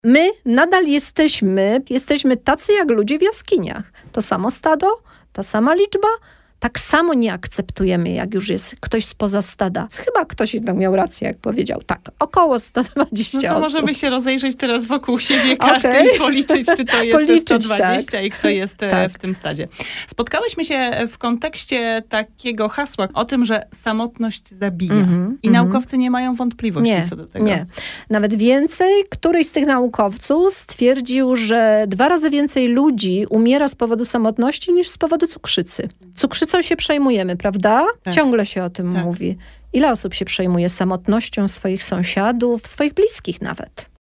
my nadal jesteśmy tacy jak ludzie w jaskiniach. To samo stado, ta sama liczba, tak samo nie akceptujemy, jak już jest ktoś spoza stada. Chyba ktoś jednak miał rację, jak powiedział. Tak, około 120 no to osób. możemy się rozejrzeć teraz wokół siebie każdy i policzyć, czy to jest te 120 tak. I kto jest w tym stadzie. Spotkałyśmy się w kontekście takiego hasła o tym, że samotność zabija. I naukowcy nie mają wątpliwości co do tego. Nie. Nawet więcej, któryś z tych naukowców stwierdził, że 2 razy więcej ludzi umiera z powodu samotności niż z powodu cukrzycy. Cukrzycą się przejmujemy, prawda? Tak. Ciągle się o tym mówi. Ile osób się przejmuje samotnością swoich sąsiadów, swoich bliskich nawet?